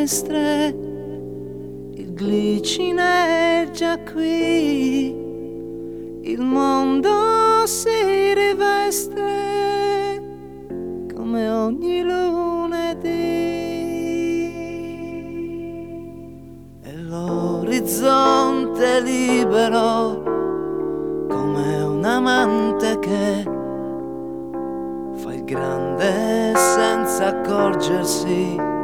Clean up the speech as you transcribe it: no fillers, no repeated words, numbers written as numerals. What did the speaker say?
finestre, il glicine è già qui, il mondo si riveste come ogni lunedì e l'orizzonte libero come un amante che fa il grande senza accorgersi